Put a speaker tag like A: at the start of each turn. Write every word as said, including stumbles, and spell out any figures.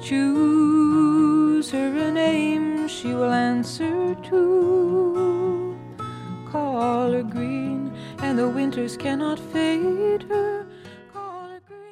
A: Choose her a name she will answer to. Call her green, and the winters cannot fade her.